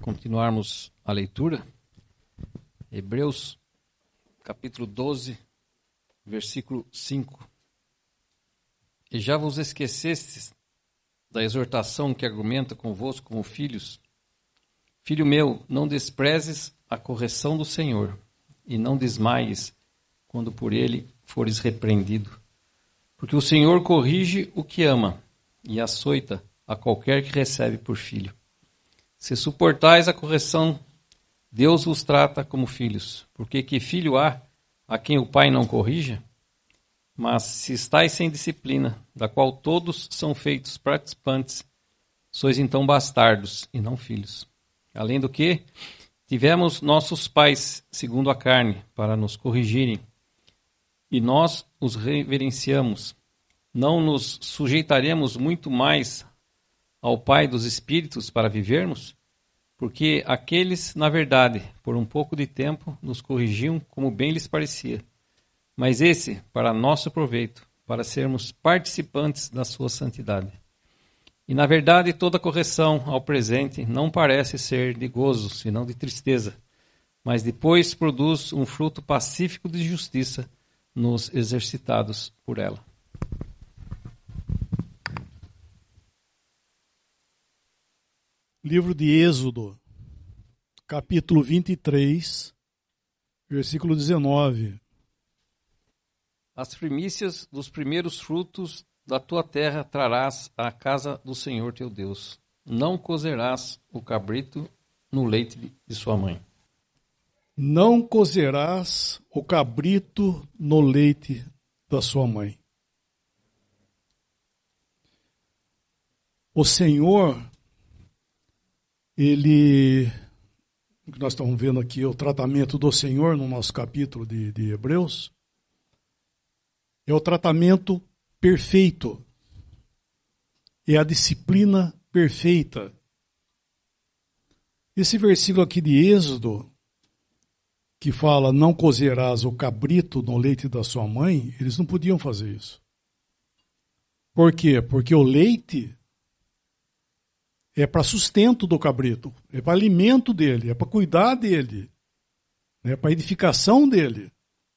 continuarmos a leitura, Hebreus capítulo 12, versículo 5. E já vos esquecestes da exortação que argumenta convosco como filhos? Filho meu, não desprezes a correção do Senhor, e não desmaies quando por ele fores repreendido. Porque o Senhor corrige o que ama, e açoita a qualquer que recebe por filho. Se suportais a correção, Deus vos trata como filhos. Porque que filho há a quem o pai não corrija? Mas se estáis sem disciplina, da qual todos são feitos participantes, sois então bastardos e não filhos. Além do que, tivemos nossos pais, segundo a carne, para nos corrigirem, e nós os reverenciamos. Não nos sujeitaremos muito mais ao Pai dos Espíritos para vivermos? Porque aqueles, na verdade, por um pouco de tempo, nos corrigiam como bem lhes parecia. Mas esse, para nosso proveito, para sermos participantes da sua santidade. E, na verdade, toda correção ao presente não parece ser de gozo, senão de tristeza, mas depois produz um fruto pacífico de justiça nos exercitados por ela. Livro de Êxodo, capítulo 23, versículo 19. As primícias dos primeiros frutos da tua terra trarás à casa do Senhor teu Deus. Não cozerás o cabrito no leite de sua mãe. Não cozerás o cabrito no leite da sua mãe. O Senhor, nós estamos vendo aqui o tratamento do Senhor no nosso capítulo de Hebreus, é o tratamento perfeito, é a disciplina perfeita. Esse versículo aqui de Êxodo, que fala, não cozerás o cabrito no leite da sua mãe, eles não podiam fazer isso. Por quê? Porque o leite é para sustento do cabrito, é para alimento dele, é para cuidar dele, é para edificação dele.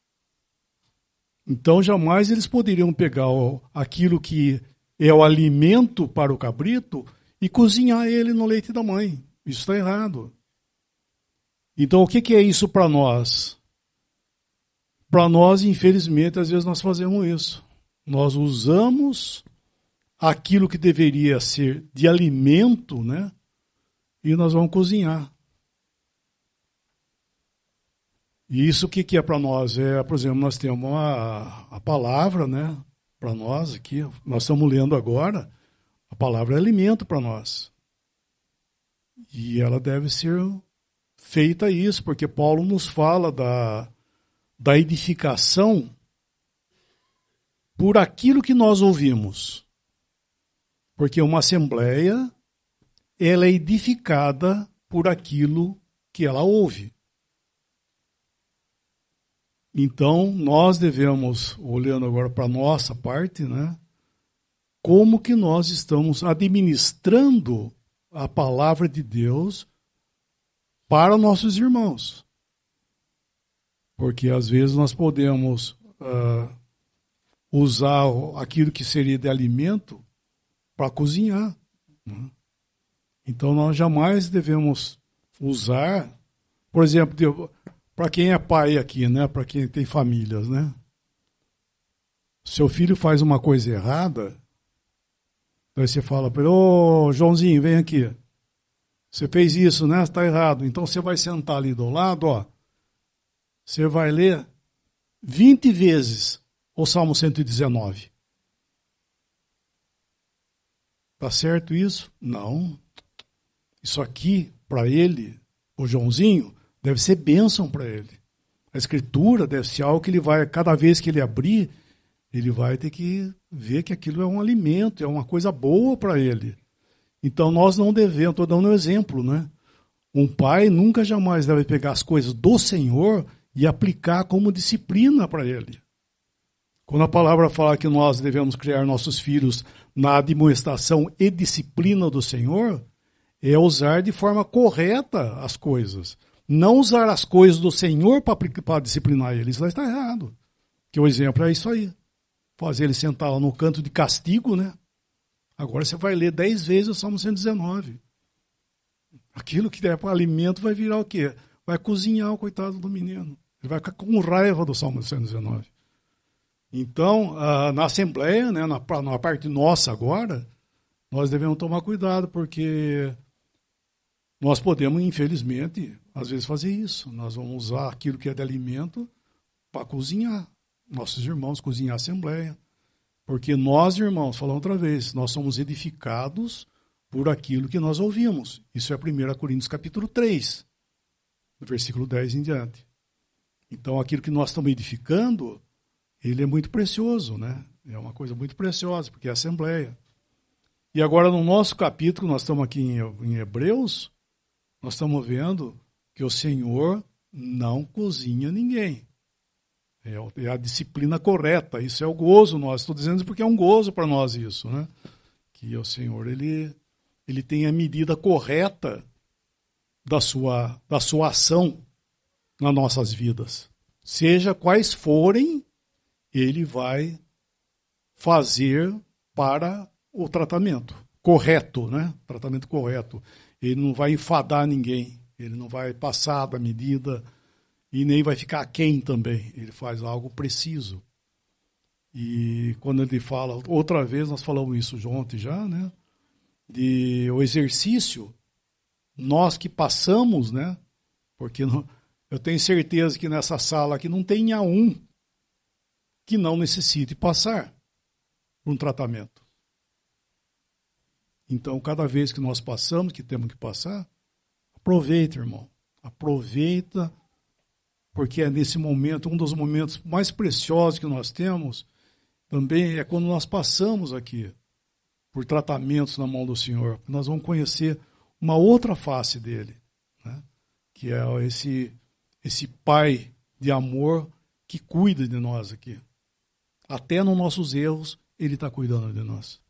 Então jamais eles poderiam pegar aquilo que é o alimento para o cabrito e cozinhar ele no leite da mãe. Isso está errado. Então o que é isso para nós? Para nós, infelizmente, às vezes nós fazemos isso. Nós usamos aquilo que deveria ser de alimento, né? E nós vamos cozinhar. E isso o que é para nós? Por exemplo, nós temos a palavra, né? Para nós aqui, nós estamos lendo agora, a palavra é alimento para nós. E ela deve ser feita isso, porque Paulo nos fala da edificação por aquilo que nós ouvimos. Porque uma assembleia, ela é edificada por aquilo que ela ouve. Então, nós devemos, olhando agora para a nossa parte, né, como que nós estamos administrando a palavra de Deus para nossos irmãos. Porque, às vezes, nós podemos usar aquilo que seria de alimento para cozinhar. Né? Então, nós jamais devemos usar, por exemplo, para quem é pai aqui, né? Para quem tem famílias, né? Seu filho faz uma coisa errada, aí você fala para ele, ô Joãozinho, vem aqui. Você fez isso, né? Está errado. Então você vai sentar ali do lado, ó. Você vai ler 20 vezes o Salmo 119. Tá certo isso? Não. Isso aqui, para ele, o Joãozinho, deve ser bênção para ele. A Escritura deve ser algo que ele vai, cada vez que ele abrir, ele vai ter que ver que aquilo é um alimento, é uma coisa boa para ele. Então nós não devemos, estou dando um exemplo, né? Um pai nunca jamais deve pegar as coisas do Senhor e aplicar como disciplina para ele. Quando a palavra fala que nós devemos criar nossos filhos na admoestação e disciplina do Senhor, é usar de forma correta as coisas. Não usar as coisas do Senhor para disciplinar ele. Isso lá está errado. Que o exemplo é isso aí. Fazer ele sentar lá no canto de castigo, né? Agora você vai ler 10 vezes o Salmo 119. Aquilo que der para alimento vai virar o quê? Vai cozinhar o coitado do menino. Ele vai ficar com raiva do Salmo 119. Então, na Assembleia, né, na parte nossa agora, nós devemos tomar cuidado, porque nós podemos, infelizmente, às vezes fazer isso. Nós vamos usar aquilo que é de alimento para cozinhar. Nossos irmãos cozinhar a Assembleia. Porque nós, irmãos, falando outra vez, nós somos edificados por aquilo que nós ouvimos. Isso é 1 Coríntios capítulo 3, no versículo 10 em diante. Então, aquilo que nós estamos edificando, ele é muito precioso, né? É uma coisa muito preciosa, porque é a Assembleia. E agora, no nosso capítulo, nós estamos aqui em Hebreus, nós estamos vendo que o Senhor não cozinha ninguém. É a disciplina correta, isso é o gozo nós. Estou dizendo isso porque é um gozo para nós isso, né? Que o Senhor, ele tem a medida correta da sua ação nas nossas vidas. Seja quais forem, ele vai fazer para o tratamento correto, né? Tratamento correto. Ele não vai enfadar ninguém, ele não vai passar da medida e nem vai ficar aquém também. Ele faz algo preciso. E quando ele fala, outra vez nós falamos isso ontem já, né? De o exercício, nós que passamos, né? Porque eu tenho certeza que nessa sala aqui não tenha um que não necessite passar por um tratamento. Então, cada vez que nós passamos, que temos que passar, aproveita, irmão. Aproveita, porque é nesse momento, um dos momentos mais preciosos que nós temos, também é quando nós passamos aqui por tratamentos na mão do Senhor. Nós vamos conhecer uma outra face dele, né? Que é esse Pai de amor que cuida de nós aqui. Até nos nossos erros, ele está cuidando de nós.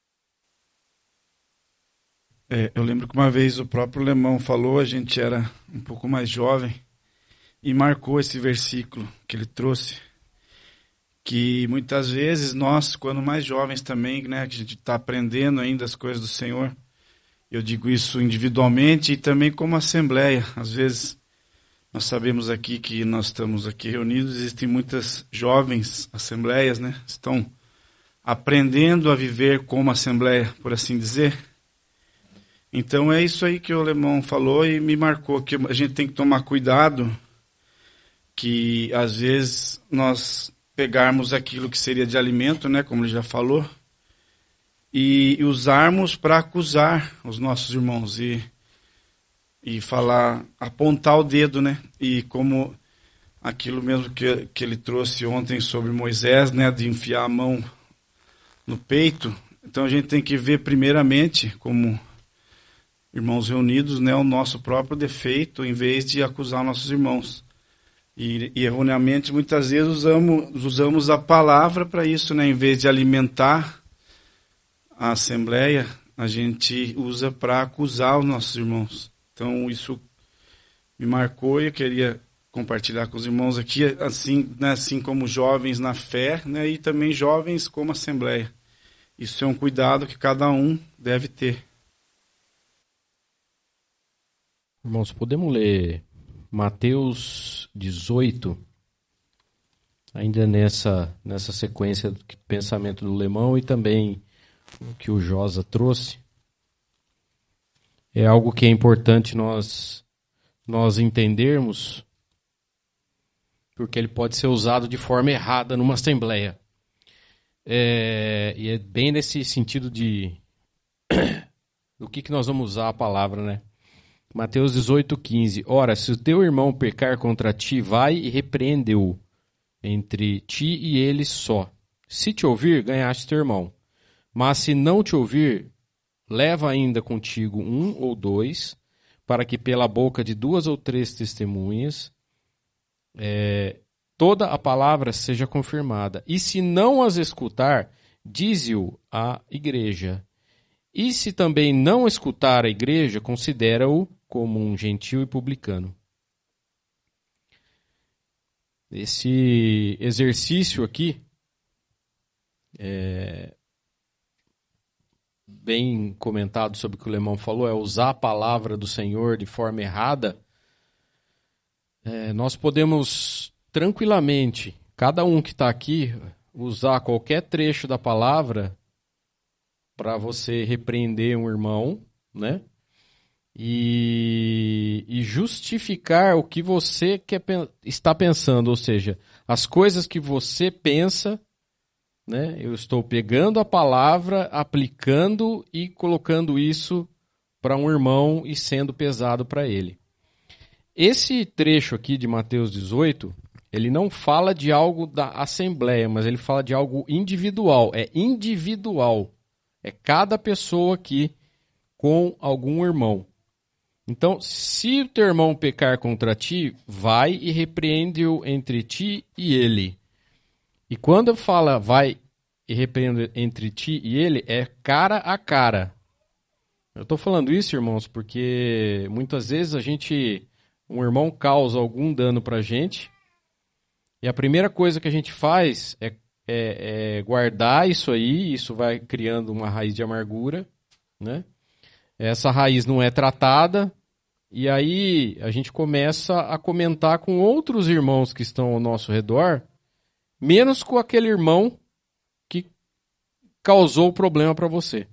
Eu lembro que uma vez o próprio Lemão falou, a gente era um pouco mais jovem, e marcou esse versículo que ele trouxe, que muitas vezes nós, quando mais jovens também, né, que a gente está aprendendo ainda as coisas do Senhor, eu digo isso individualmente e também como assembleia. Às vezes nós sabemos aqui que nós estamos aqui reunidos, existem muitas jovens assembleias, né, estão aprendendo a viver como assembleia, por assim dizer. Então é isso aí que o Lemão falou e me marcou, que a gente tem que tomar cuidado, que às vezes nós pegarmos aquilo que seria de alimento, né, como ele já falou, e usarmos para acusar os nossos irmãos e falar, apontar o dedo, né, e como aquilo mesmo que ele trouxe ontem sobre Moisés, né, de enfiar a mão no peito. Então a gente tem que ver primeiramente, como irmãos reunidos, né, o nosso próprio defeito, em vez de acusar nossos irmãos. E erroneamente, muitas vezes, usamos a palavra para isso, né, em vez de alimentar a Assembleia, a gente usa para acusar os nossos irmãos. Então, isso me marcou e eu queria compartilhar com os irmãos aqui, assim, né, assim como jovens na fé, né, e também jovens como Assembleia. Isso é um cuidado que cada um deve ter. Irmãos, podemos ler Mateus 18, ainda nessa sequência do pensamento do Lemão e também o que o Josa trouxe. É algo que é importante nós entendermos, porque ele pode ser usado de forma errada numa assembleia. E é bem nesse sentido de do que nós vamos usar a palavra, né? Mateus 18:15. Ora, se o teu irmão pecar contra ti, vai e repreende-o entre ti e ele só. Se te ouvir, ganhaste teu irmão. Mas se não te ouvir, leva ainda contigo 1 ou 2, para que pela boca de 2 ou 3 testemunhas toda a palavra seja confirmada. E se não as escutar, dize-o à igreja. E se também não escutar a igreja, considera-o como um gentil e publicano. Esse exercício aqui, bem comentado sobre o que o Lemão falou, é usar a palavra do Senhor de forma errada. Nós podemos tranquilamente, cada um que está aqui, usar qualquer trecho da palavra para você repreender um irmão, né? E justificar o que você está pensando, ou seja, as coisas que você pensa, né? Eu estou pegando a palavra, aplicando e colocando isso para um irmão e sendo pesado para ele. Esse trecho aqui de Mateus 18, ele não fala de algo da Assembleia, mas ele fala de algo individual. É individual. É cada pessoa aqui com algum irmão. Então, se o teu irmão pecar contra ti, vai e repreende-o entre ti e ele. E quando fala vai e repreende entre ti e ele, é cara a cara. Eu estou falando isso, irmãos, porque muitas vezes um irmão causa algum dano para a gente, e a primeira coisa que a gente faz é guardar isso aí, isso vai criando uma raiz de amargura, né? Essa raiz não é tratada, e aí a gente começa a comentar com outros irmãos que estão ao nosso redor, menos com aquele irmão que causou o problema para você.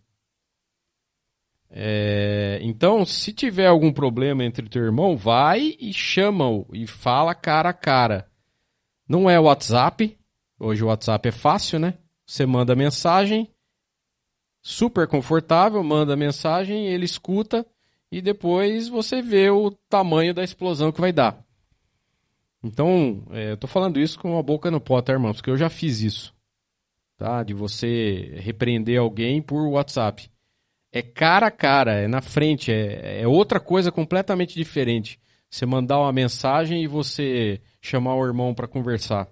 Então, se tiver algum problema entre o teu irmão, vai e chama-o e fala cara a cara. Não é o WhatsApp, hoje o WhatsApp é fácil, né? Você manda mensagem, super confortável, manda mensagem, ele escuta e depois você vê o tamanho da explosão que vai dar. Então, eu tô falando isso com a boca no pó, tá, irmãos? Porque eu já fiz isso, tá? De você repreender alguém por WhatsApp. É cara a cara, é na frente, é outra coisa completamente diferente. Você mandar uma mensagem e você chamar o irmão para conversar.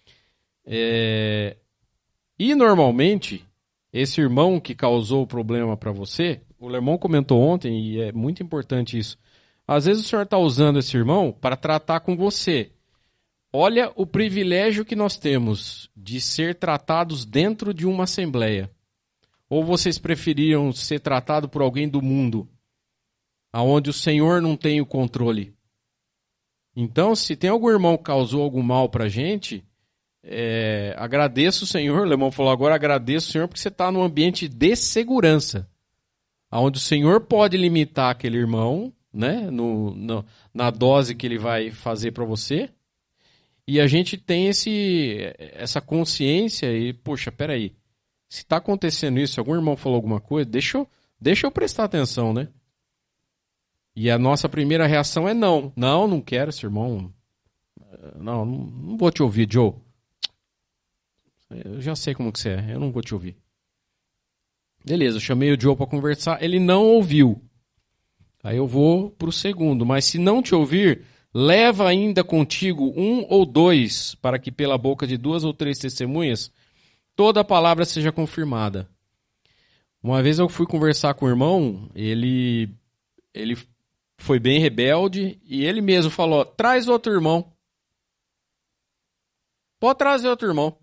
E normalmente, esse irmão que causou o problema para você, o irmão comentou ontem, e é muito importante isso. Às vezes o senhor está usando esse irmão para tratar com você. Olha o privilégio que nós temos de ser tratados dentro de uma assembleia. Ou vocês preferiam ser tratado por alguém do mundo, aonde o Senhor não tem o controle? Então, se tem algum irmão que causou algum mal para a gente, agradeço o Senhor. O Lemão falou agora, agradeço o Senhor, porque você está num ambiente de segurança, onde o Senhor pode limitar aquele irmão, né, na dose que ele vai fazer para você. E a gente tem essa consciência e, poxa, peraí, se está acontecendo isso, se algum irmão falou alguma coisa, deixa eu prestar atenção, né? E a nossa primeira reação é não. Não quero esse irmão. Não vou te ouvir, Joe. Eu já sei como que você é, eu não vou te ouvir. Beleza, eu chamei o Joe para conversar, ele não ouviu. Aí eu vou para o segundo, mas se não te ouvir, leva ainda contigo 1 ou 2, para que pela boca de 2 ou 3 testemunhas, toda a palavra seja confirmada. Uma vez eu fui conversar com o irmão, ele foi bem rebelde, e ele mesmo falou, traz outro irmão. Pode trazer outro irmão.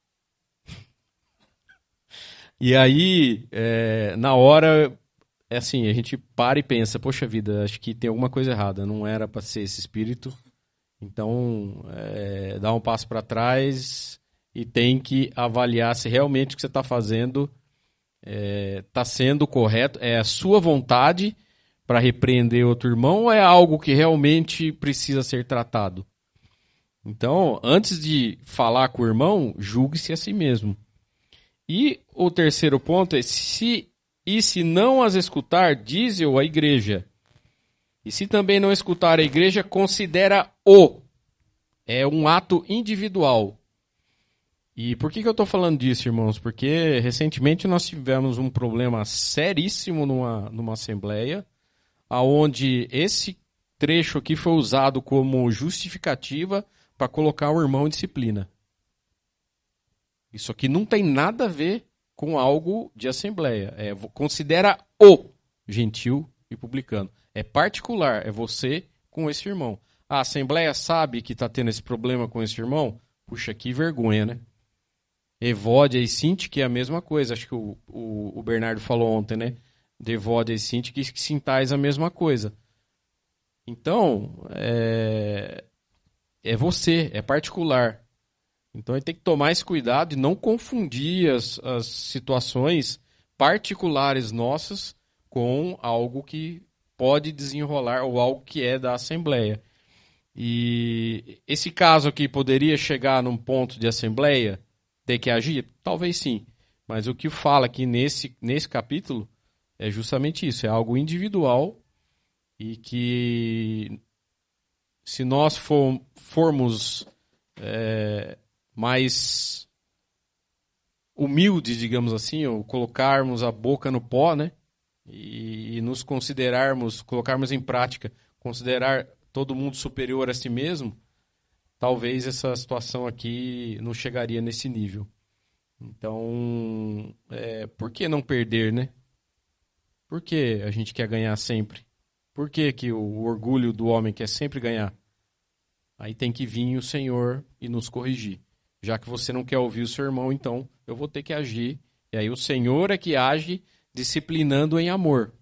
E aí, na hora, assim, a gente para e pensa, poxa vida, acho que tem alguma coisa errada, não era para ser esse espírito. Então, dá um passo para trás e tem que avaliar se realmente o que você está fazendo está sendo correto, é a sua vontade para repreender outro irmão ou é algo que realmente precisa ser tratado? Então, antes de falar com o irmão, julgue-se a si mesmo. E o terceiro ponto é, se não as escutar, dize-o à igreja. E se também não escutar a igreja, considera-o. É um ato individual. E por que eu estou falando disso, irmãos? Porque recentemente nós tivemos um problema seríssimo numa assembleia, onde esse trecho aqui foi usado como justificativa para colocar o irmão em disciplina. Isso aqui não tem nada a ver com algo de assembleia. Considera o gentil e publicano. É particular, é você com esse irmão. A assembleia sabe que está tendo esse problema com esse irmão? Puxa, que vergonha, né? Evódia e Sinti, que é a mesma coisa. Acho que o Bernardo falou ontem, né? Devódia e Sinti, que sintais a mesma coisa. Então, é você, é particular. Então, ele tem que tomar esse cuidado e não confundir as situações particulares nossas com algo que pode desenrolar ou algo que é da Assembleia. E esse caso aqui poderia chegar num ponto de Assembleia, ter que agir? Talvez sim. Mas o que fala aqui nesse capítulo é justamente isso. É algo individual e que se nós formos mais humildes, digamos assim, ou colocarmos a boca no pó, né? E nos colocarmos em prática, considerar todo mundo superior a si mesmo, talvez essa situação aqui não chegaria nesse nível. Então, por que não perder, né? Por que a gente quer ganhar sempre? Por que o orgulho do homem quer sempre ganhar? Aí tem que vir o Senhor e nos corrigir. Já que você não quer ouvir o seu irmão, então eu vou ter que agir. E aí o Senhor é que age disciplinando em amor.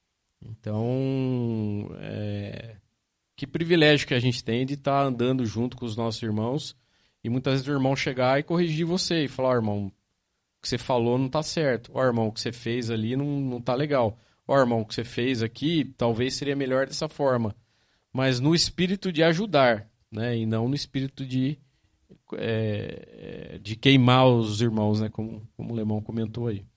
Então, que privilégio que a gente tem de estar andando junto com os nossos irmãos e muitas vezes o irmão chegar e corrigir você e falar, irmão, o que você falou não está certo. Ó, irmão, o que você fez ali não está legal. Ó, irmão, o que você fez aqui talvez seria melhor dessa forma. Mas no espírito de ajudar, né? E não no espírito de queimar os irmãos, né? Como o Lemão comentou aí.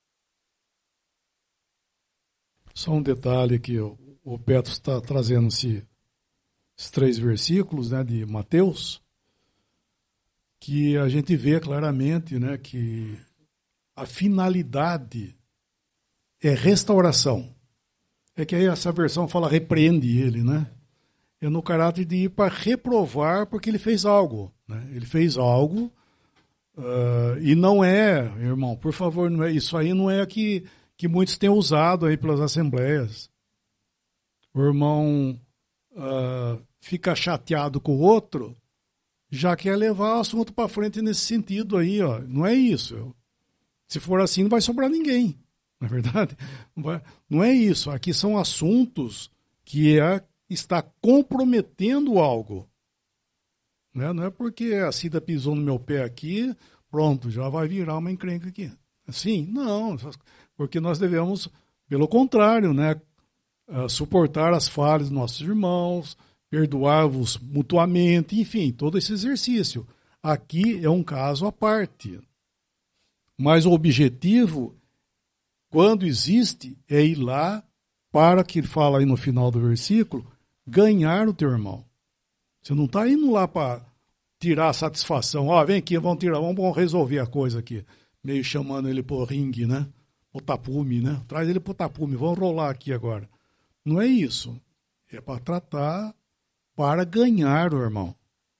Só um detalhe que o Petro está trazendo esses 3 versículos, né, de Mateus, que a gente vê claramente, né, que a finalidade é restauração. É que aí essa versão fala repreende ele, né? É no caráter de ir para reprovar porque ele fez algo, né? Ele fez algo e não irmão, por favor, não é, isso aí não é que muitos têm usado aí pelas assembleias. O irmão fica chateado com o outro, já quer levar o assunto para frente nesse sentido aí, ó. Não é isso. Se for assim, não vai sobrar ninguém. Não é verdade? Não é isso. Aqui são assuntos que está comprometendo algo. Né? Não é porque a Cida pisou no meu pé aqui, pronto, já vai virar uma encrenca aqui. Assim, não. Porque nós devemos, pelo contrário, né, suportar as falhas dos nossos irmãos, perdoar-vos mutuamente, enfim, todo esse exercício. Aqui é um caso à parte. Mas o objetivo, quando existe, é ir lá para, que ele fala aí no final do versículo, ganhar o teu irmão. Você não está indo lá para tirar a satisfação. Vem aqui, vamos resolver a coisa aqui. Meio chamando ele para o ringue, né? O tapume, né? Traz ele para o tapume, vamos rolar aqui agora. Não é isso. É para tratar, para ganhar o irmão.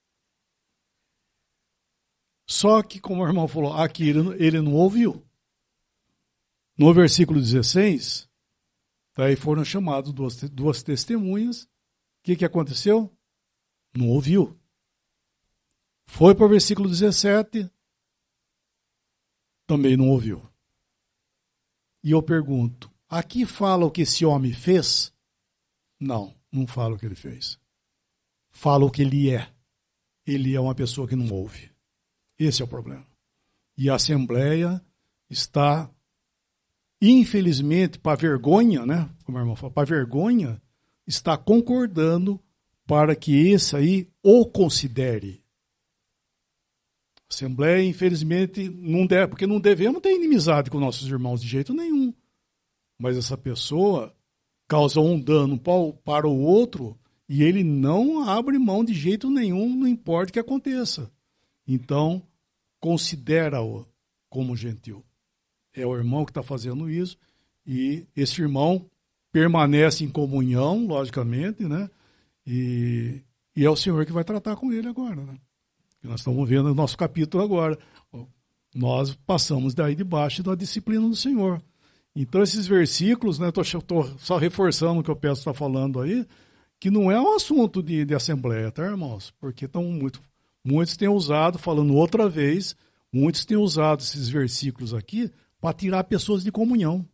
Só que, como o irmão falou, aqui ele não ouviu. No versículo 16, daí foram chamados duas testemunhas. O que aconteceu? Não ouviu. Foi para o versículo 17, também não ouviu. E eu pergunto, aqui fala o que esse homem fez? Não fala o que ele fez. Fala o que ele é. Ele é uma pessoa que não ouve. Esse é o problema. E a Assembleia está, infelizmente, para vergonha, né? Como o irmão falou, para vergonha, está concordando para que esse aí o considere. A Assembleia, infelizmente, não deve, porque não devemos ter inimizade com nossos irmãos de jeito nenhum. Mas essa pessoa causa um dano para o outro e ele não abre mão de jeito nenhum, não importa o que aconteça. Então, considera-o como gentil. É o irmão que está fazendo isso e esse irmão permanece em comunhão, logicamente, né? E é o Senhor que vai tratar com ele agora, né? Nós estamos vendo o nosso capítulo agora. nós passamos daí debaixo da disciplina do Senhor. Então, esses versículos, né, estou só reforçando o que o Pedro está falando aí, que não é um assunto de assembleia, tá, irmãos? Porque muitos têm usado, falando outra vez, muitos têm usado esses versículos aqui para tirar pessoas de comunhão.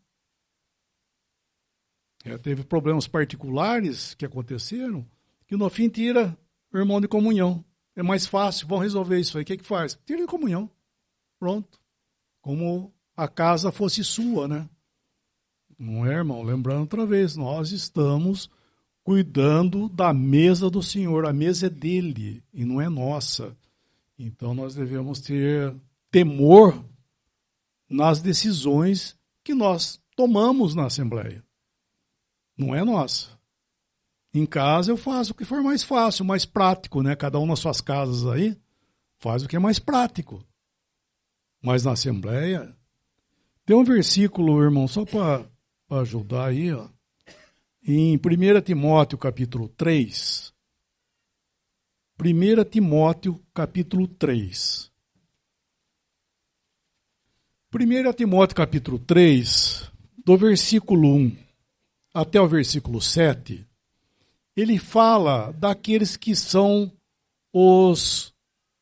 Teve problemas particulares que aconteceram, que no fim tira o irmão de comunhão. É mais fácil, vão resolver isso aí. O que faz? Tira de comunhão. Pronto. Como a casa fosse sua, né? Não é, irmão? Lembrando outra vez, nós estamos cuidando da mesa do Senhor. A mesa é dele e não é nossa. Então nós devemos ter temor nas decisões que nós tomamos na Assembleia. Não é nossa. Em casa eu faço o que for mais fácil, mais prático, né? Cada um nas suas casas aí faz o que é mais prático. Mas na Assembleia tem um versículo, irmão, só para ajudar aí, ó. Em 1 Timóteo capítulo 3. 1 Timóteo capítulo 3. 1 Timóteo capítulo 3, do versículo 1 até o versículo 7, ele fala daqueles que são os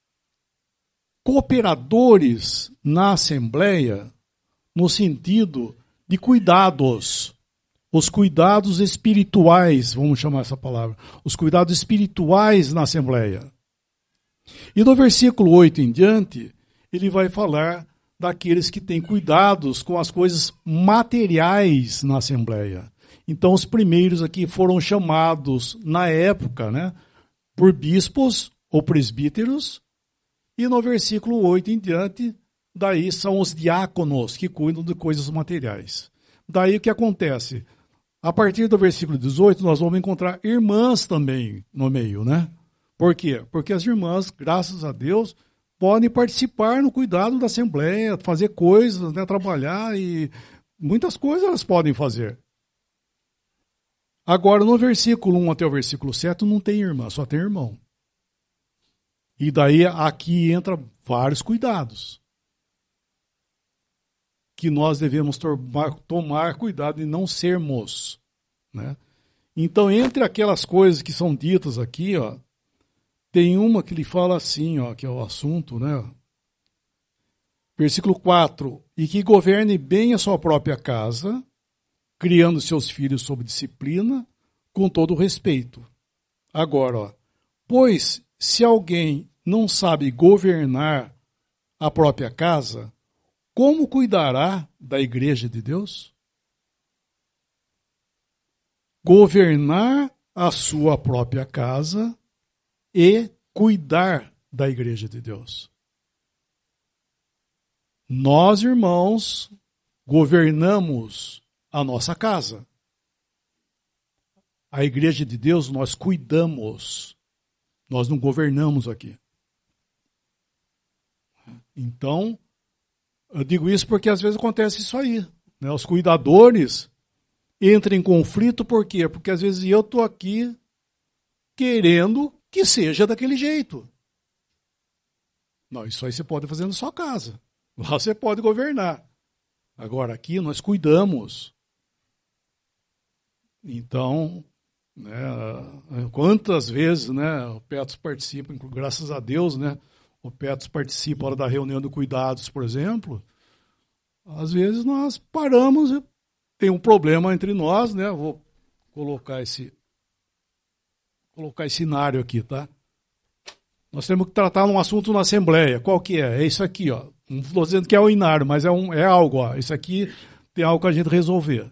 cooperadores na Assembleia, no sentido de cuidados, os cuidados espirituais, vamos chamar essa palavra, os cuidados espirituais na Assembleia. E do versículo 8 em diante, ele vai falar daqueles que têm cuidados com as coisas materiais na Assembleia. Então, os primeiros aqui foram chamados, na época, né, por bispos ou presbíteros, e no versículo 8 em diante, daí são os diáconos que cuidam de coisas materiais. Daí o que acontece? A partir do versículo 18, nós vamos encontrar irmãs também no meio, né? Por quê? Porque as irmãs, graças a Deus, podem participar no cuidado da Assembleia, fazer coisas, né, trabalhar, e muitas coisas elas podem fazer. Agora, no versículo 1 até o versículo 7, não tem irmã, só tem irmão. E daí aqui entra vários cuidados que nós devemos tomar cuidado de não sermos, né? Então, entre aquelas coisas que são ditas aqui, ó, tem uma que ele fala assim, ó, que é o assunto, né? Versículo 4, e que governe bem a sua própria casa, criando seus filhos sob disciplina, com todo respeito. Agora, ó, pois se alguém não sabe governar a própria casa, como cuidará da igreja de Deus? Governar a sua própria casa e cuidar da igreja de Deus. Nós, irmãos, governamos a nossa casa. A igreja de Deus nós cuidamos. Nós não governamos aqui. Então, eu digo isso porque às vezes acontece isso aí, né? Os cuidadores entram em conflito, por quê? Porque às vezes eu estou aqui querendo que seja daquele jeito. Não, isso aí você pode fazer na sua casa. Lá você pode governar. Agora aqui nós cuidamos. Então, né, quantas vezes, né, o Petros participa, graças a Deus, né, o Petros participa na hora da reunião de cuidados, por exemplo. Às vezes nós paramos, tem um problema entre nós, né? Vou colocar esse cenário aqui, tá? Nós temos que tratar um assunto na Assembleia. Qual que é? É isso aqui, ó. Não estou dizendo que é o inário, mas é algo, ó. Isso aqui tem algo que a gente resolver.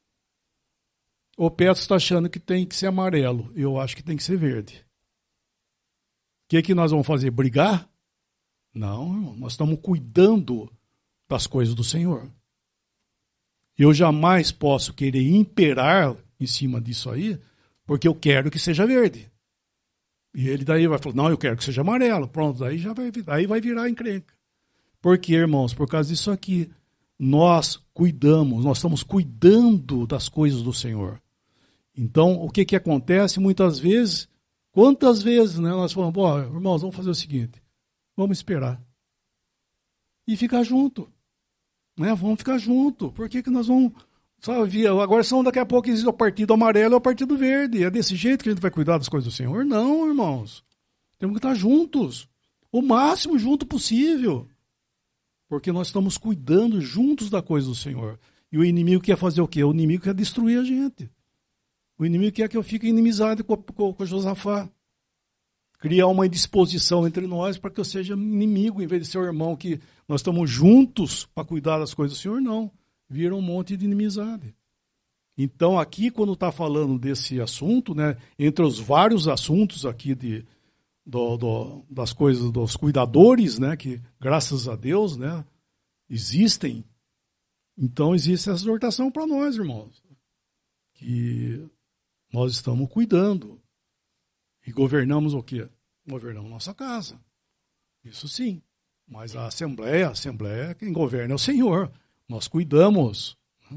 O Petros está achando que tem que ser amarelo. Eu acho que tem que ser verde. O que nós vamos fazer? Brigar? Não, irmão. Nós estamos cuidando das coisas do Senhor. Eu jamais posso querer imperar em cima disso aí, porque eu quero que seja verde. E ele daí vai falar, não, eu quero que seja amarelo. Pronto, daí vai virar encrenca. Por quê, irmãos? Por causa disso aqui. Nós cuidamos, nós estamos cuidando das coisas do Senhor. Então, o que acontece muitas vezes, quantas vezes, né, nós falamos, irmãos, vamos fazer o seguinte, vamos esperar. e ficar junto. Né? Vamos ficar junto. Por que nós vamos... Sabe, agora daqui a pouco existe o partido amarelo e o partido verde. É desse jeito que a gente vai cuidar das coisas do Senhor? Não, irmãos. Temos que estar juntos. O máximo junto possível. Porque nós estamos cuidando juntos da coisa do Senhor. E o inimigo quer fazer o quê? O inimigo quer destruir a gente. O inimigo quer que eu fique inimizado com Josafá. Criar uma indisposição entre nós para que eu seja inimigo, em vez de ser o irmão que nós estamos juntos para cuidar das coisas do Senhor, não. Vira um monte de inimizade. Então, aqui, quando está falando desse assunto, né, entre os vários assuntos aqui das coisas dos cuidadores, né, que, graças a Deus, né, existem, então existe essa exortação para nós, irmãos, que nós estamos cuidando e governamos o quê? Governamos nossa casa. Isso sim. Mas a Assembleia, quem governa é o Senhor. Nós cuidamos.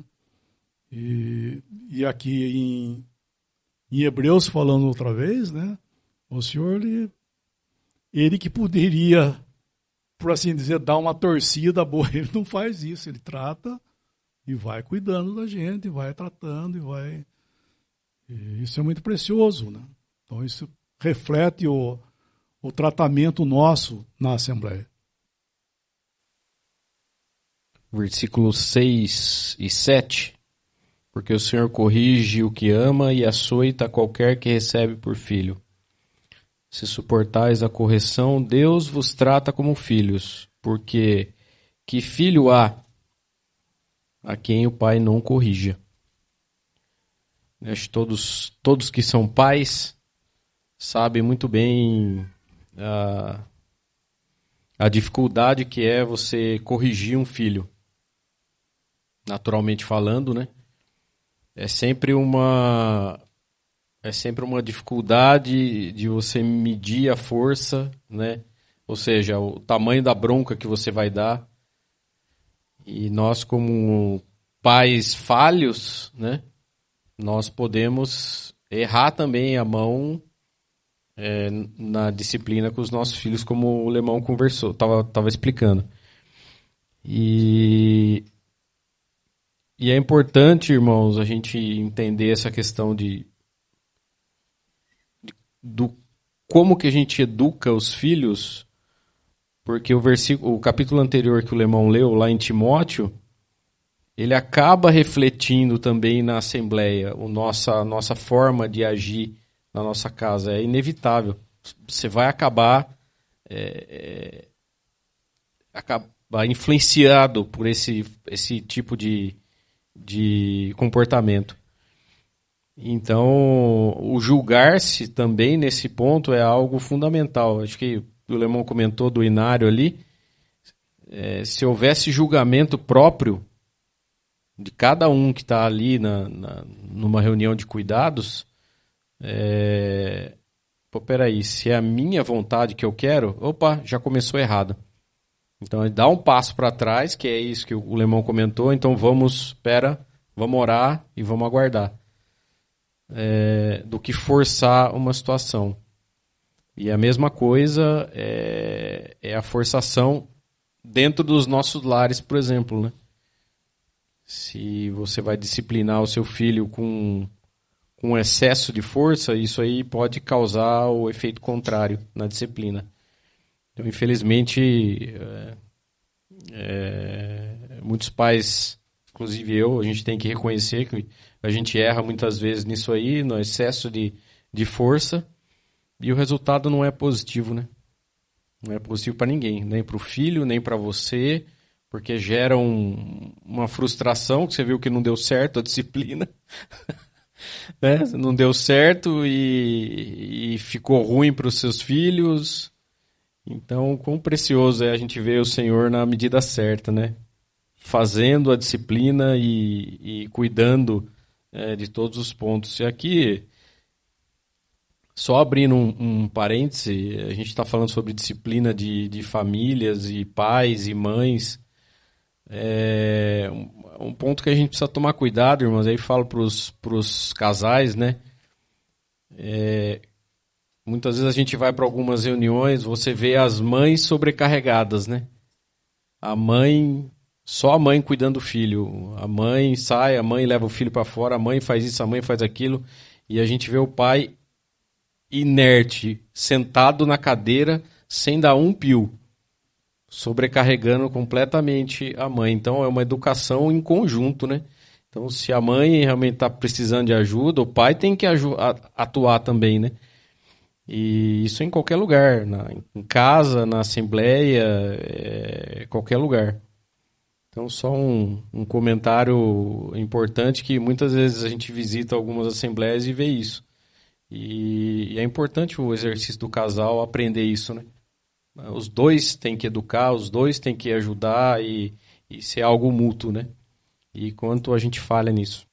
E aqui em Hebreus, falando outra vez, né, o Senhor, ele que poderia, por assim dizer, dar uma torcida boa, ele não faz isso. Ele trata e vai cuidando da gente, vai tratando e isso é muito precioso. Né? Então, isso reflete o tratamento nosso na Assembleia. Versículos 6 e 7. Porque o Senhor corrige o que ama e açoita qualquer que recebe por filho. Se suportais a correção, Deus vos trata como filhos. Porque que filho há a quem o pai não corrija? Acho que todos que são pais sabem muito bem a dificuldade que é você corrigir um filho. Naturalmente falando, né? É sempre uma dificuldade de você medir a força, né? Ou seja, o tamanho da bronca que você vai dar. E nós, como pais falhos, né? Nós podemos errar também a mão na disciplina com os nossos filhos, como o Lemão conversou, estava explicando. E é importante, irmãos, a gente entender essa questão do como que a gente educa os filhos, porque o capítulo anterior que o Lemão leu, lá em Timóteo, ele acaba refletindo também na Assembleia a nossa forma de agir na nossa casa. É inevitável. Você vai acabar influenciado por esse tipo de comportamento. Então, o julgar-se também nesse ponto é algo fundamental. Acho que o Lemão comentou do Inário ali. Se houvesse julgamento próprio de cada um que está ali numa reunião de cuidados, peraí, se é a minha vontade que eu quero, já começou errado. Então, dá um passo para trás, que é isso que o Lemão comentou. Então, vamos orar e vamos aguardar. Do que forçar uma situação. E a mesma coisa é a forçação dentro dos nossos lares, por exemplo. Né? Se você vai disciplinar o seu filho com excesso de força, isso aí pode causar o efeito contrário na disciplina. Então, infelizmente, muitos pais, inclusive a gente tem que reconhecer que a gente erra muitas vezes nisso aí, no excesso de força, e o resultado não é positivo, né? Não é positivo para ninguém, nem para o filho, nem para você, porque gera uma frustração, que você viu que não deu certo a disciplina, né? Não deu certo e ficou ruim para os seus filhos. Então, quão precioso é a gente ver o Senhor na medida certa, né? Fazendo a disciplina e cuidando de todos os pontos. E aqui, só abrindo um parêntese, a gente está falando sobre disciplina de famílias e pais e mães. Um ponto que a gente precisa tomar cuidado, irmãos, aí falo para os casais, né? Muitas vezes a gente vai para algumas reuniões, você vê as mães sobrecarregadas, né? a mãe, só a mãe cuidando do filho. A mãe sai, a mãe leva o filho para fora, a mãe faz isso, a mãe faz aquilo. E a gente vê o pai inerte, sentado na cadeira, sem dar um pio, sobrecarregando completamente a mãe. Então é uma educação em conjunto, né? Então se a mãe realmente está precisando de ajuda, o pai tem que atuar também, né? E isso em qualquer lugar, em casa, na assembleia, qualquer lugar. Então só um comentário importante, que muitas vezes a gente visita algumas assembleias e vê isso. E é importante o exercício do casal aprender isso, né? Os dois têm que educar, os dois têm que ajudar e ser algo mútuo, né? E quanto a gente falha nisso.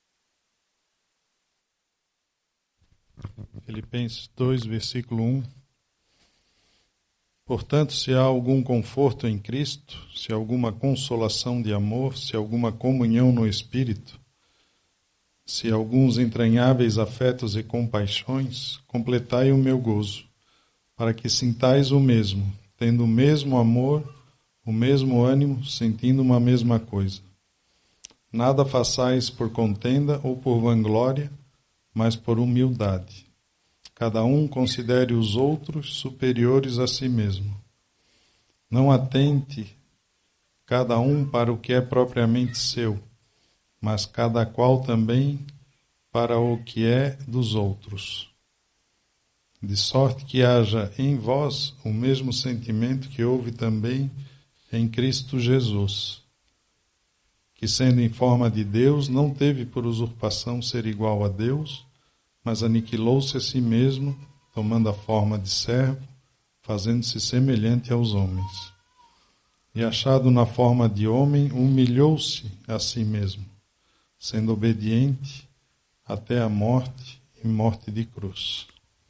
Filipenses 2, versículo 1. Portanto, se há algum conforto em Cristo, se há alguma consolação de amor, se há alguma comunhão no Espírito, se há alguns entranháveis afetos e compaixões, completai o meu gozo, para que sintais o mesmo, tendo o mesmo amor, o mesmo ânimo, sentindo uma mesma coisa. Nada façais por contenda ou por vanglória, mas por humildade. Cada um considere os outros superiores a si mesmo. Não atente cada um para o que é propriamente seu, mas cada qual também para o que é dos outros. De sorte que haja em vós o mesmo sentimento que houve também em Cristo Jesus, que sendo em forma de Deus, não teve por usurpação ser igual a Deus, mas aniquilou-se a si mesmo, tomando a forma de servo, fazendo-se semelhante aos homens. E achado na forma de homem, humilhou-se a si mesmo, sendo obediente até a morte e morte de cruz.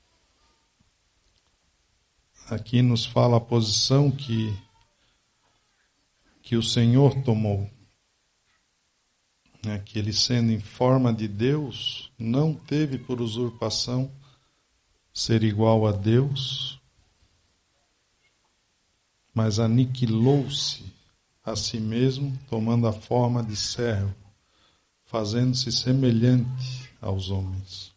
Aqui nos fala a posição que o Senhor tomou. Que ele, sendo em forma de Deus, não teve por usurpação ser igual a Deus, mas aniquilou-se a si mesmo, tomando a forma de servo, fazendo-se semelhante aos homens.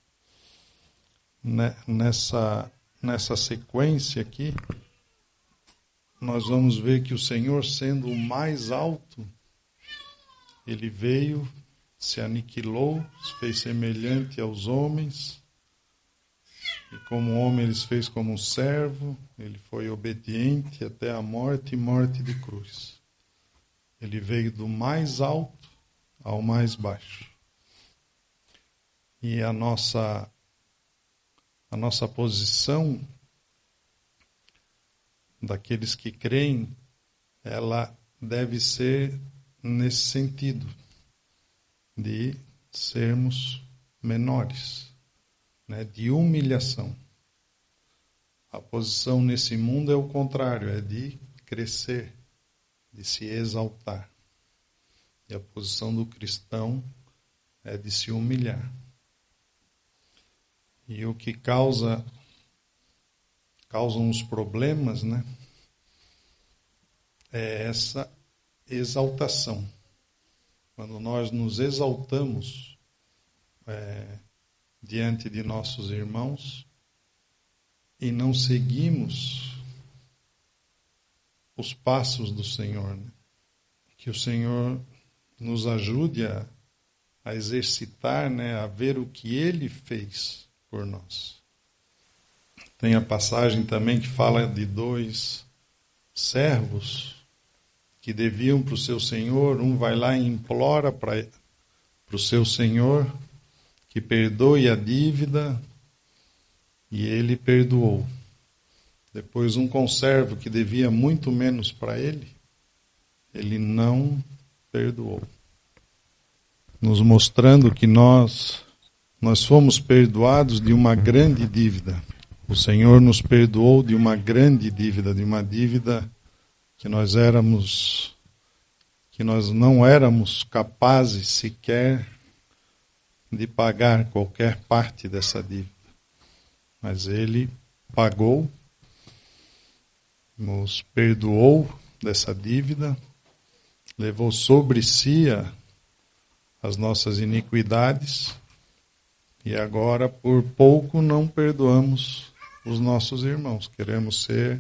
Nessa sequência aqui, nós vamos ver que o Senhor, sendo o mais alto, ele veio, se aniquilou, se fez semelhante aos homens, e como homem ele se fez como um servo, ele foi obediente até a morte e morte de cruz. Ele veio do mais alto ao mais baixo. E a nossa posição daqueles que creem, ela deve ser nesse sentido, de sermos menores, de humilhação. A posição nesse mundo é o contrário, é de crescer, de se exaltar. E a posição do cristão é de se humilhar. E o que causam os problemas, é essa exaltação. Quando nós nos exaltamos diante de nossos irmãos e não seguimos os passos do Senhor, que o Senhor nos ajude a exercitar, a ver o que Ele fez por nós. Tem a passagem também que fala de 2 servos que deviam para o seu senhor. Um vai lá e implora para o seu senhor que perdoe a dívida, e ele perdoou. Depois um conservo que devia muito menos para ele não perdoou. Nos mostrando que nós fomos perdoados de uma grande dívida. O Senhor nos perdoou de uma grande dívida, de uma dívida que nós não éramos capazes sequer de pagar qualquer parte dessa dívida. Mas Ele pagou, nos perdoou dessa dívida levou sobre si as nossas iniquidades, e agora por pouco não perdoamos os nossos irmãos. Queremos ser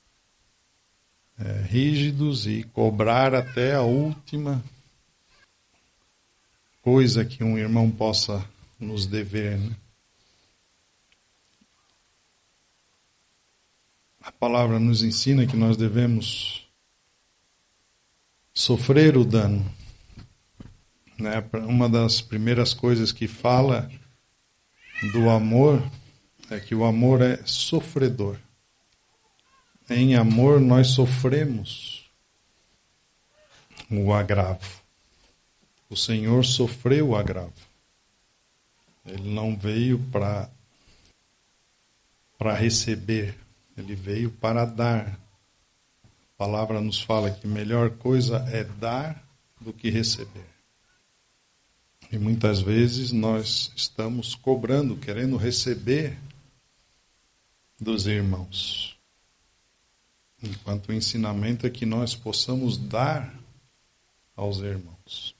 rígidos e cobrar até a última coisa que um irmão possa nos dever, né? A palavra nos ensina que nós devemos sofrer o dano, né? Uma das primeiras coisas que fala do amor é que o amor é sofredor. Em amor nós sofremos o agravo. O Senhor sofreu o agravo. Ele não veio para receber, ele veio para dar. A palavra nos fala que melhor coisa é dar do que receber. E muitas vezes nós estamos cobrando, querendo receber dos irmãos. Enquanto o ensinamento é que nós possamos dar aos irmãos.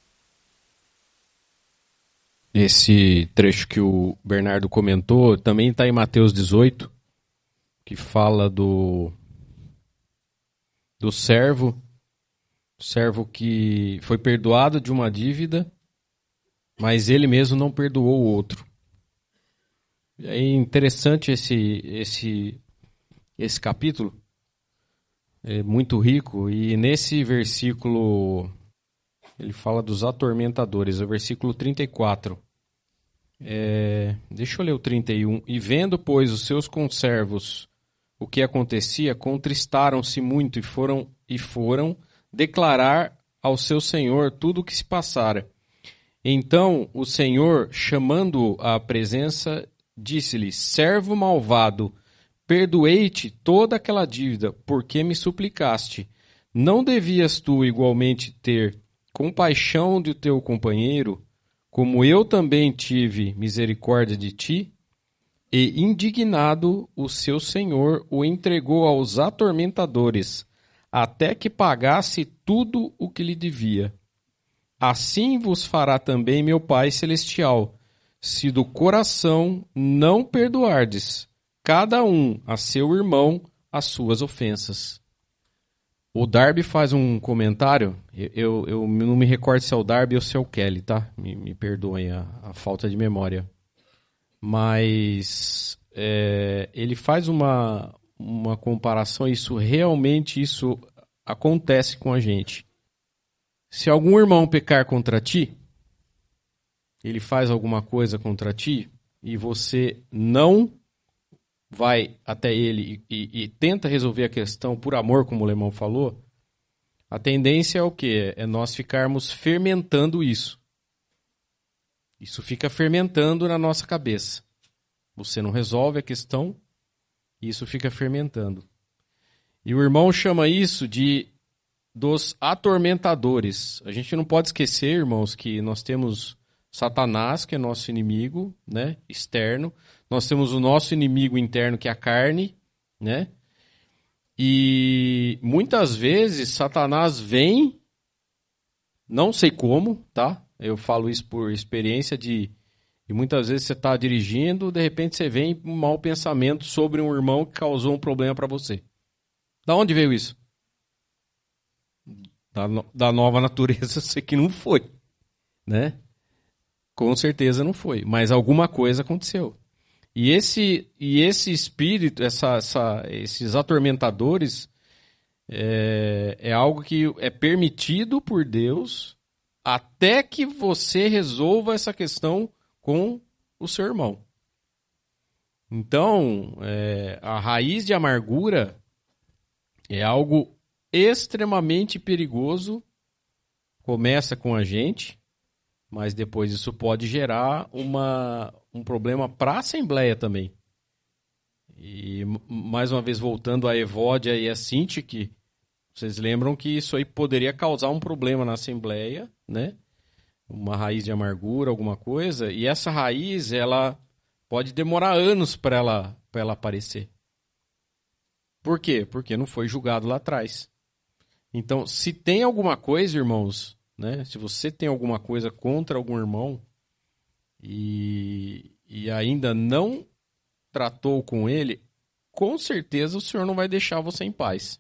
Esse trecho que o Bernardo comentou também está em Mateus 18, que fala do servo que foi perdoado de uma dívida, mas ele mesmo não perdoou o outro. É interessante esse capítulo, é muito rico, e nesse versículo ele fala dos atormentadores, o versículo 34. Deixa eu ler o 31. E vendo, pois, os seus conservos o que acontecia, contristaram-se muito e foram declarar ao seu senhor tudo o que se passara. Então o senhor, chamando-o à presença, disse-lhe: servo malvado, perdoei-te toda aquela dívida, porque me suplicaste. Não devias tu igualmente ter compaixão do teu companheiro, como eu também tive misericórdia de ti? E indignado, o seu senhor o entregou aos atormentadores, até que pagasse tudo o que lhe devia. Assim vos fará também meu Pai Celestial, se do coração não perdoardes, cada um a seu irmão, as suas ofensas. O Darby faz um comentário, eu não me recordo se é o Darby ou se é o Kelly, tá? Me perdoem a falta de memória. Mas ele faz uma comparação, isso acontece com a gente. Se algum irmão pecar contra ti, ele faz alguma coisa contra ti, e você não vai até ele e tenta resolver a questão por amor, como o Lemão falou, a tendência é o quê? É nós ficarmos fermentando isso. Isso fica fermentando na nossa cabeça. Você não resolve a questão, e isso fica fermentando. E o irmão chama isso dos atormentadores. A gente não pode esquecer, irmãos, que nós temos Satanás, que é nosso inimigo, né, externo. Nós temos o nosso inimigo interno, que é a carne, né? E muitas vezes Satanás vem, não sei como, tá? Eu falo isso por experiência e muitas vezes você está dirigindo, de repente você vem um mau pensamento sobre um irmão que causou um problema para você. Da onde veio isso? Da nova natureza, eu sei que não foi, né? Com certeza não foi, mas alguma coisa aconteceu. E esse espírito, esses atormentadores, é algo que é permitido por Deus até que você resolva essa questão com o seu irmão. Então, a raiz de amargura é algo extremamente perigoso. Começa com a gente, mas depois isso pode gerar um problema para a Assembleia também. E, mais uma vez, voltando a Evódia e a Sintique, vocês lembram que isso aí poderia causar um problema na Assembleia, né? Uma raiz de amargura, alguma coisa, e essa raiz, ela pode demorar anos para ela aparecer. Por quê? Porque não foi julgado lá atrás. Então, se tem alguma coisa, irmãos, né? Se você tem alguma coisa contra algum irmão e ainda não tratou com ele, com certeza o Senhor não vai deixar você em paz.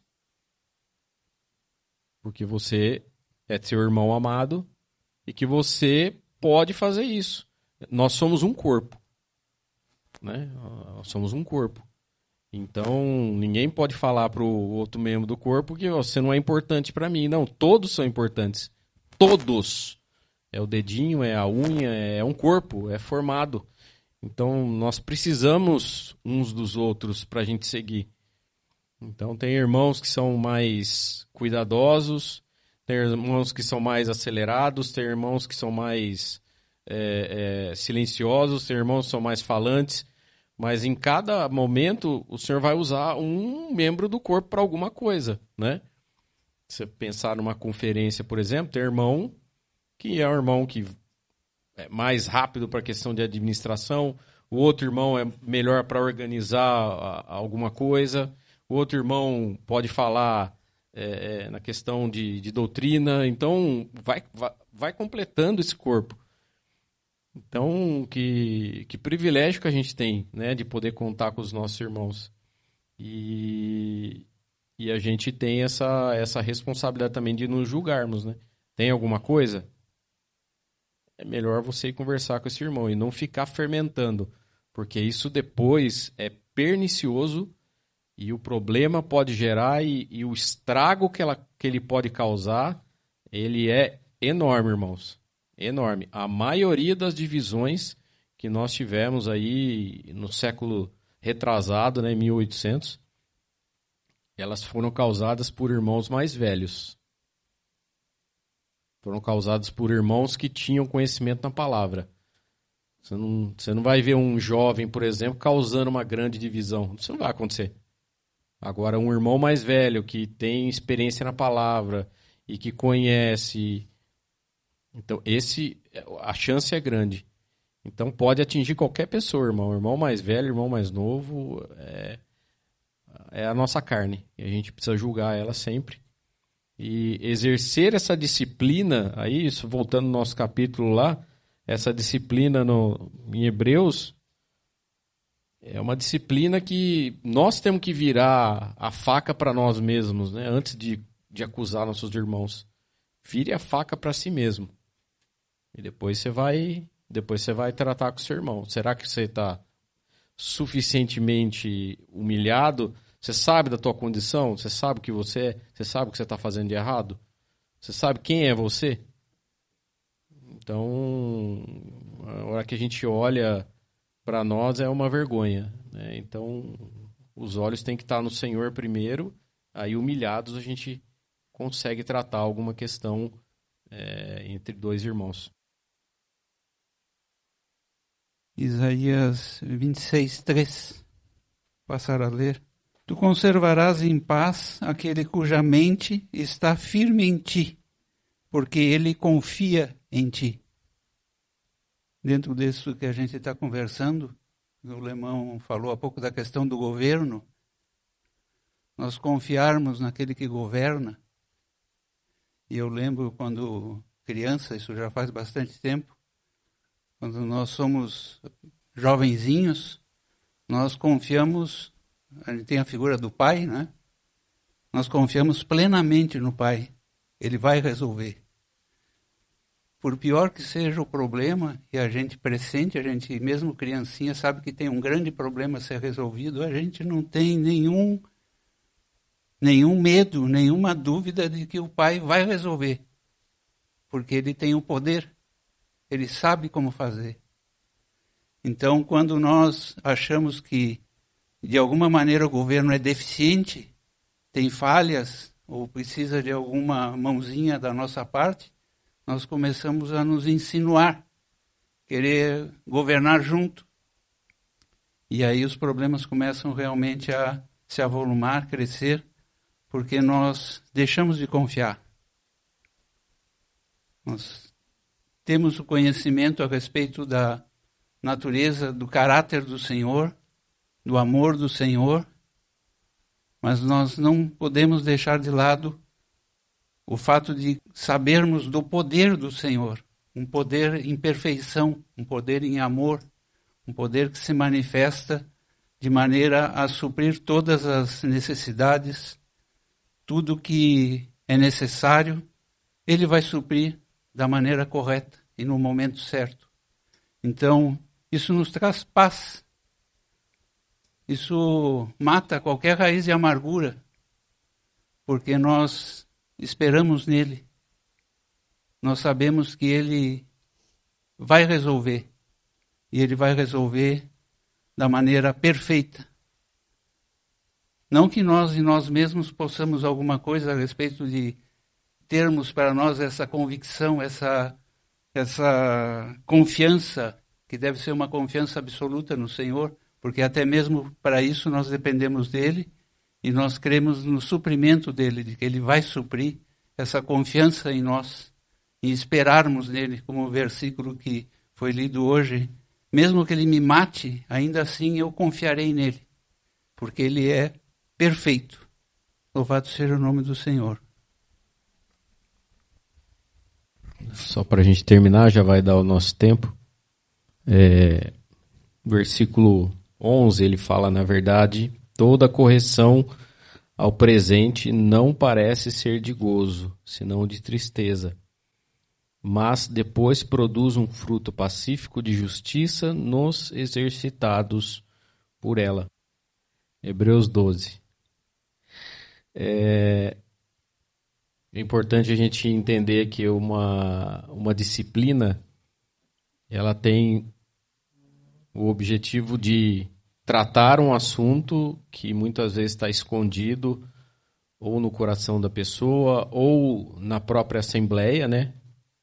Porque você é seu irmão amado e que você pode fazer isso. Nós somos um corpo, né? Nós somos um corpo. Então, ninguém pode falar para o outro membro do corpo que você não é importante para mim. Não, todos são importantes. Todos. É o dedinho, é a unha, é um corpo, é formado. Então, nós precisamos uns dos outros para a gente seguir. Então, tem irmãos que são mais cuidadosos, tem irmãos que são mais acelerados, tem irmãos que são mais silenciosos, tem irmãos que são mais falantes. Mas em cada momento o Senhor vai usar um membro do corpo para alguma coisa, né? Se você pensar numa conferência, por exemplo, tem irmão que é um irmão que é mais rápido para a questão de administração, o outro irmão é melhor para organizar alguma coisa, o outro irmão pode falar na questão de doutrina, então vai completando esse corpo. Então, que privilégio que a gente tem, né, de poder contar com os nossos irmãos. E a gente tem essa responsabilidade também de nos julgarmos, né? Tem alguma coisa? É melhor você ir conversar com esse irmão e não ficar fermentando, porque isso depois é pernicioso e o problema pode gerar e o estrago que ele pode causar, ele é enorme, irmãos. Enorme. A maioria das divisões que nós tivemos aí no século retrasado, né, 1800, elas foram causadas por irmãos mais velhos. Foram causadas por irmãos que tinham conhecimento na palavra. Você não vai ver um jovem, por exemplo, causando uma grande divisão. Isso não vai acontecer. Agora, um irmão mais velho que tem experiência na palavra e que conhece... Então, a chance é grande. Então, pode atingir qualquer pessoa, irmão. Irmão mais velho, irmão mais novo, é a nossa carne. E a gente precisa julgar ela sempre. E exercer essa disciplina, aí, isso, voltando no nosso capítulo lá, essa disciplina em Hebreus, é uma disciplina que nós temos que virar a faca para nós mesmos, né? Antes de acusar nossos irmãos. Vire a faca para si mesmo. E depois você vai tratar com o seu irmão. Será que você está suficientemente humilhado? Você sabe da tua condição? Você sabe o que você é? Você sabe o que você está fazendo de errado? Você sabe quem é você? Então, a hora que a gente olha para nós é uma vergonha, né? Então, os olhos têm que estar no Senhor primeiro, aí humilhados a gente consegue tratar alguma questão entre dois irmãos. Isaías 26:3. Passar a ler. Tu conservarás em paz aquele cuja mente está firme em ti, porque ele confia em ti. Dentro disso que a gente está conversando, o Lemão falou há pouco da questão do governo, nós confiarmos naquele que governa. E eu lembro quando criança, isso já faz bastante tempo, quando nós somos jovenzinhos, nós confiamos, a gente tem a figura do pai, né? Nós confiamos plenamente no pai. Ele vai resolver. Por pior que seja o problema, e a gente pressente, a gente, mesmo criancinha, sabe que tem um grande problema a ser resolvido, a gente não tem nenhum medo, nenhuma dúvida de que o pai vai resolver. Porque ele tem o poder. Ele sabe como fazer. Então, quando nós achamos que, de alguma maneira, o governo é deficiente, tem falhas, ou precisa de alguma mãozinha da nossa parte, nós começamos a nos insinuar, querer governar junto. E aí os problemas começam realmente a se avolumar, crescer, porque nós deixamos de confiar. Nós temos o conhecimento a respeito da natureza, do caráter do Senhor, do amor do Senhor, mas nós não podemos deixar de lado o fato de sabermos do poder do Senhor, um poder em perfeição, um poder em amor, um poder que se manifesta de maneira a suprir todas as necessidades, tudo que é necessário, Ele vai suprir da maneira correta e no momento certo. Então, isso nos traz paz. Isso mata qualquer raiz de amargura, porque nós esperamos nele. Nós sabemos que Ele vai resolver, e Ele vai resolver da maneira perfeita. Não que nós em nós mesmos possamos alguma coisa a respeito de termos para nós essa convicção, essa confiança, que deve ser uma confiança absoluta no Senhor, porque até mesmo para isso nós dependemos dEle e nós cremos no suprimento dEle, de que Ele vai suprir essa confiança em nós e esperarmos nele, como o versículo que foi lido hoje. Mesmo que Ele me mate, ainda assim eu confiarei nele, porque Ele é perfeito. Louvado seja o nome do Senhor. Só para a gente terminar, já vai dar o nosso tempo. Versículo 11, ele fala, na verdade, toda correção ao presente não parece ser de gozo, senão de tristeza. Mas depois produz um fruto pacífico de justiça nos exercitados por ela. Hebreus 12. É importante a gente entender que uma disciplina, ela tem o objetivo de tratar um assunto que muitas vezes está escondido ou no coração da pessoa ou na própria assembleia, né?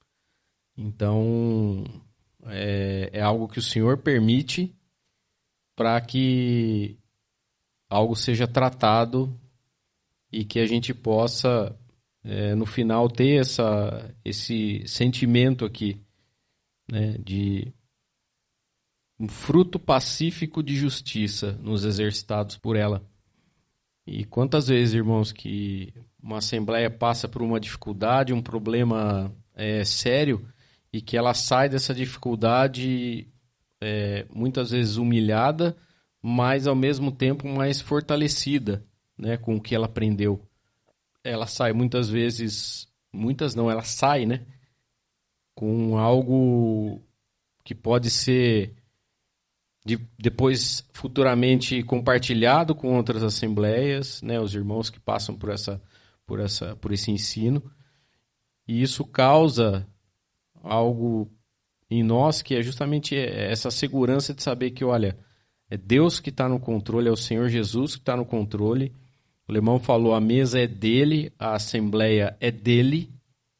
Então, é algo que o Senhor permite para que algo seja tratado e que a gente possa, no final, ter esse sentimento aqui, né, de um fruto pacífico de justiça nos exercitados por ela. E quantas vezes, irmãos, que uma assembleia passa por uma dificuldade, um problema sério, e que ela sai dessa dificuldade muitas vezes humilhada, mas ao mesmo tempo mais fortalecida, né, com o que ela aprendeu. Ela sai muitas vezes, ela sai, né, com algo que pode ser depois futuramente compartilhado com outras assembleias, né, os irmãos que passam por esse ensino, e isso causa algo em nós que é justamente essa segurança de saber que, olha, é Deus que está no controle, é o Senhor Jesus que está no controle. O Lemão falou, a mesa é dele, a assembleia é dele,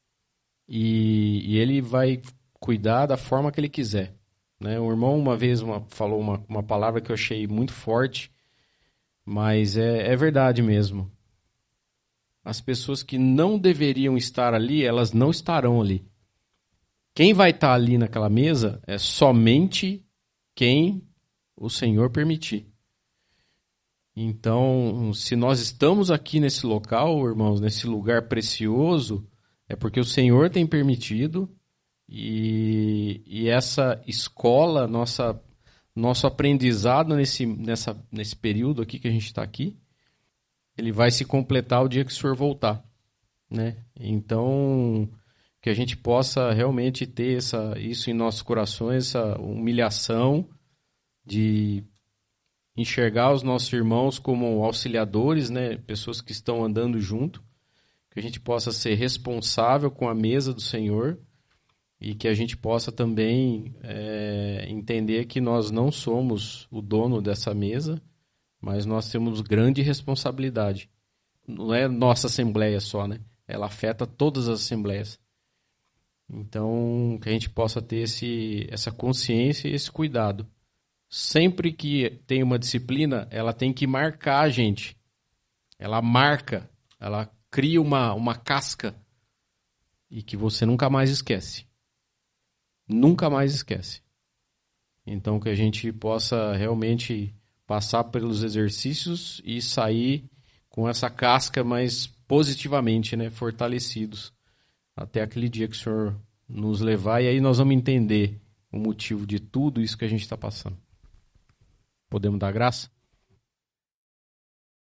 e ele vai cuidar da forma que ele quiser. Né? O irmão uma vez falou uma palavra que eu achei muito forte, mas é verdade mesmo. As pessoas que não deveriam estar ali, elas não estarão ali. Quem vai estar ali naquela mesa é somente quem o Senhor permitir. Então, se nós estamos aqui nesse local, irmãos, nesse lugar precioso, é porque o Senhor tem permitido. E essa escola, nosso aprendizado nesse período aqui que a gente está aqui, ele vai se completar o dia que o Senhor voltar, né? Então, que a gente possa realmente ter isso em nossos corações, essa humilhação de enxergar os nossos irmãos como auxiliadores, né? Pessoas que estão andando junto, que a gente possa ser responsável com a mesa do Senhor. E que a gente possa também entender que nós não somos o dono dessa mesa, mas nós temos grande responsabilidade. Não é nossa assembleia só, né? Ela afeta todas as assembleias. Então, que a gente possa ter essa consciência e esse cuidado. Sempre que tem uma disciplina, ela tem que marcar a gente. Ela marca, ela cria uma casca e que você nunca mais esquece. Nunca mais esquece. Então, que a gente possa realmente passar pelos exercícios e sair com essa casca mais positivamente, né? Fortalecidos. Até aquele dia que o Senhor nos levar, e aí nós vamos entender o motivo de tudo isso que a gente está passando. Podemos dar graça?